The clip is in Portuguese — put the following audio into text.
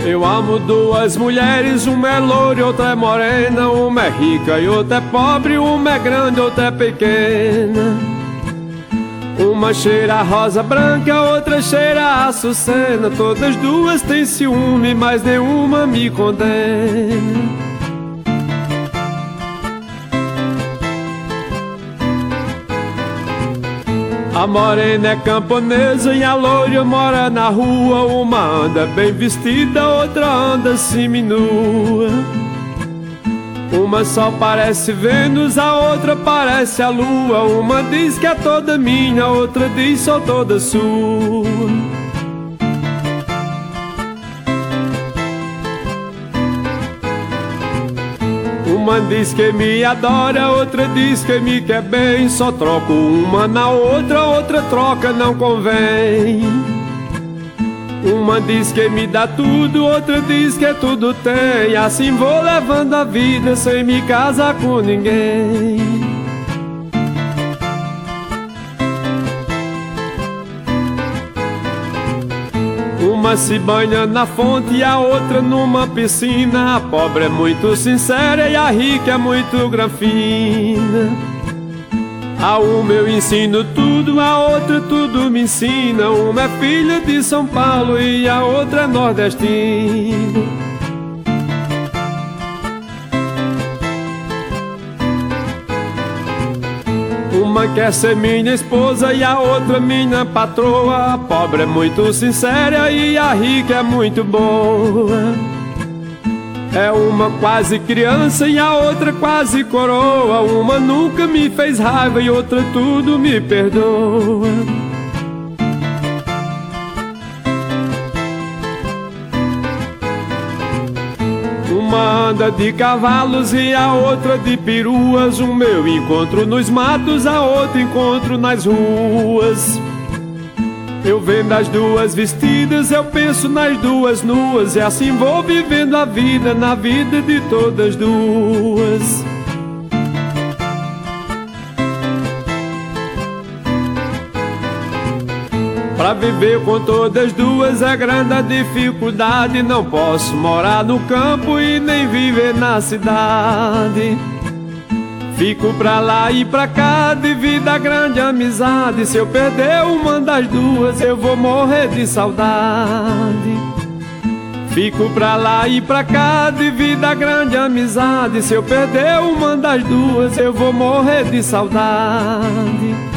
Eu amo duas mulheres, uma é loura e outra é morena, uma é rica e outra é pobre, uma é grande e outra é pequena. Uma cheira a rosa branca, a outra cheira a açucena. Todas duas têm ciúme, mas nenhuma me condena. A morena é camponesa e a loira mora na rua. Uma anda bem vestida, outra anda seminua. Uma só parece Vênus, a outra parece a lua. Uma diz que é toda minha, a outra diz sou toda sua. Uma diz que me adora, outra diz que me quer bem. Só troco uma na outra, outra troca não convém. Uma diz que me dá tudo, outra diz que tudo tem. Assim vou levando a vida sem me casar com ninguém. Uma se banha na fonte e a outra numa piscina. A pobre é muito sincera e a rica é muito granfina. A uma eu ensino tudo, a outra tudo me ensina. Uma é filha de São Paulo e a outra é nordestina. Uma quer ser minha esposa e a outra minha patroa. A pobre é muito sincera e a rica é muito boa. É uma quase criança e a outra quase coroa. Uma nunca me fez raiva e outra tudo me perdoa. Uma anda de cavalos e a outra de peruas. O meu encontro nos matos, a outra encontro nas ruas. Eu vendo as duas vestidas, eu penso nas duas nuas. E assim vou vivendo a vida, na vida de todas duas. Pra viver com todas duas é grande a dificuldade. Não posso morar no campo e nem viver na cidade. Fico pra lá e pra cá, devido à grande amizade. Se eu perder uma das duas, eu vou morrer de saudade. Fico pra lá e pra cá, devido à grande amizade. Se eu perder uma das duas, eu vou morrer de saudade.